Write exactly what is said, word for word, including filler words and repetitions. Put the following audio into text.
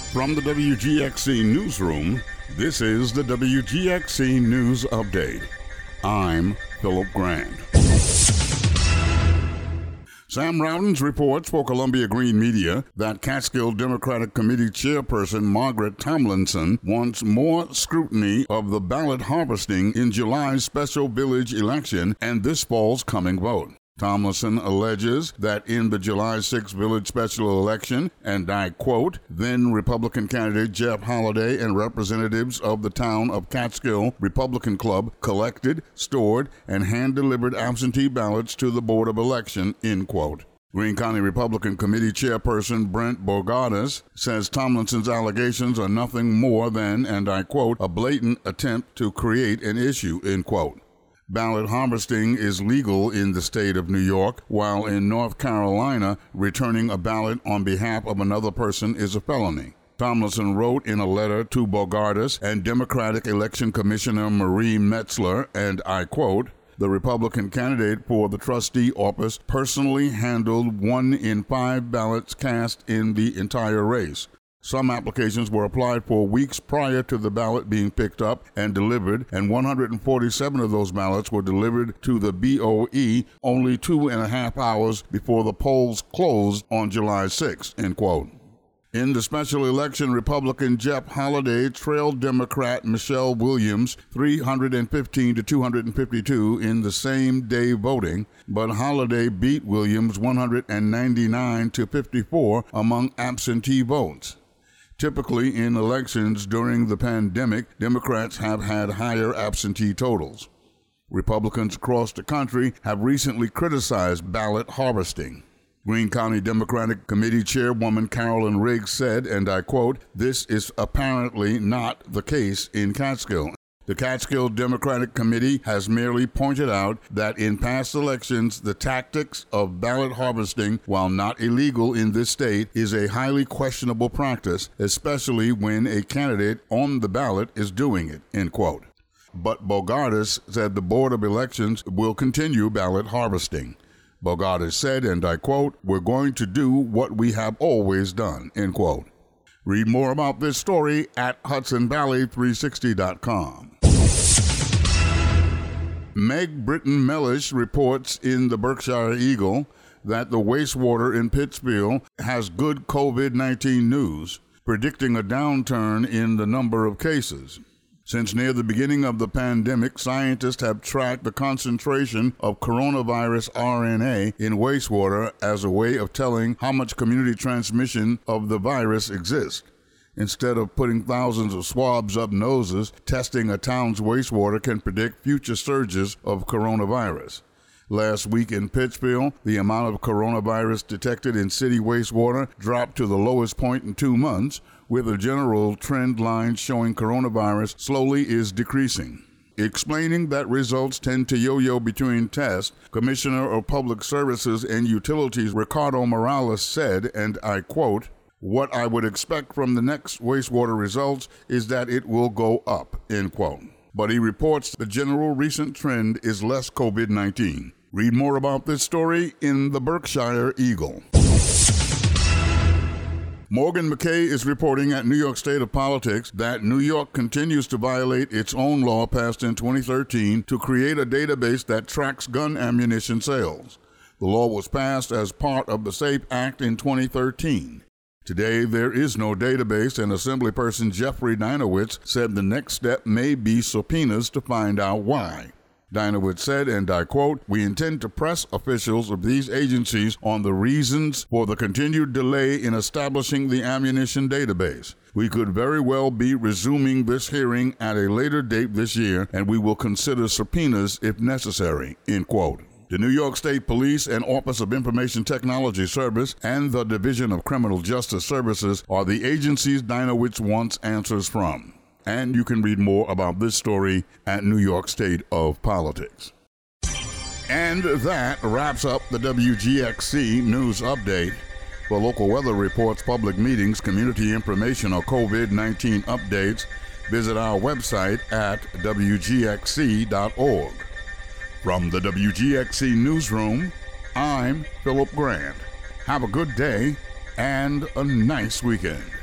From the W G X C Newsroom, this is the W G X C News Update. I'm Philip Grant. Sam Rowdens reports for Columbia Green Media that Catskill Democratic Committee chairperson Margaret Tomlinson wants more scrutiny of the ballot harvesting in July's special village election and this fall's coming vote. Tomlinson alleges that in the July sixth village special election, and I quote, then Republican candidate Jeff Holiday and representatives of the town of Catskill Republican Club collected, stored, and hand-delivered absentee ballots to the Board of Election, end quote. Greene County Republican Committee Chairperson Brent Bogardus says Tomlinson's allegations are nothing more than, and I quote, a blatant attempt to create an issue, end quote. Ballot harvesting is legal in the state of New York, while in North Carolina, returning a ballot on behalf of another person is a felony. Tomlinson wrote in a letter to Bogardus and Democratic Election Commissioner Marie Metzler, and I quote, the Republican candidate for the trustee office personally handled one in five ballots cast in the entire race. Some applications were applied for weeks prior to the ballot being picked up and delivered, and one hundred forty-seven of those ballots were delivered to the B O E only two and a half hours before the polls closed on July sixth, end quote. In the special election, Republican Jeff Holiday trailed Democrat Michelle Williams three hundred fifteen to two hundred fifty-two in the same day voting, but Holiday beat Williams one hundred ninety-nine to fifty-four among absentee votes. Typically, in elections during the pandemic, Democrats have had higher absentee totals. Republicans across the country have recently criticized ballot harvesting. Greene County Democratic Committee Chairwoman Carolyn Riggs said, and I quote, this is apparently not the case in Catskill. The Catskill Democratic Committee has merely pointed out that in past elections, the tactics of ballot harvesting, while not illegal in this state, is a highly questionable practice, especially when a candidate on the ballot is doing it, end quote. But Bogardus said the Board of Elections will continue ballot harvesting. Bogardus said, and I quote, we're going to do what we have always done, end quote. Read more about this story at Hudson Valley three sixty dot com. Meg Britton Mellish reports in the Berkshire Eagle that the wastewater in Pittsfield has good COVID nineteen news, predicting a downturn in the number of cases. Since near the beginning of the pandemic, scientists have tracked the concentration of coronavirus R N A in wastewater as a way of telling how much community transmission of the virus exists. Instead of putting thousands of swabs up noses, testing a town's wastewater can predict future surges of coronavirus. Last week in Pittsfield, the amount of coronavirus detected in city wastewater dropped to the lowest point in two months, with a general trend line showing coronavirus slowly is decreasing. Explaining that results tend to yo-yo between tests, Commissioner of Public Services and Utilities Ricardo Morales said, and I quote, what I would expect from the next wastewater results is that it will go up, end quote. But he reports the general recent trend is less COVID nineteen. Read more about this story in the Berkshire Eagle. Morgan McKay is reporting at New York State of Politics that New York continues to violate its own law passed in twenty thirteen to create a database that tracks gun ammunition sales. The law was passed as part of the SAFE Act in twenty thirteen. Today, there is no database, and Assemblyperson Jeffrey Dinowitz said the next step may be subpoenas to find out why. Dinowitz said, and I quote, we intend to press officials of these agencies on the reasons for the continued delay in establishing the ammunition database. We could very well be resuming this hearing at a later date this year, and we will consider subpoenas if necessary, end quote. The New York State Police and Office of Information Technology Service and the Division of Criminal Justice Services are the agencies Dinowitz wants answers from. And you can read more about this story at New York State of Politics. And that wraps up the W G X C News Update. For local weather reports, public meetings, community information, or COVID nineteen updates, visit our website at W G X C dot org. From the W G X C Newsroom, I'm Philip Grant. Have a good day and a nice weekend.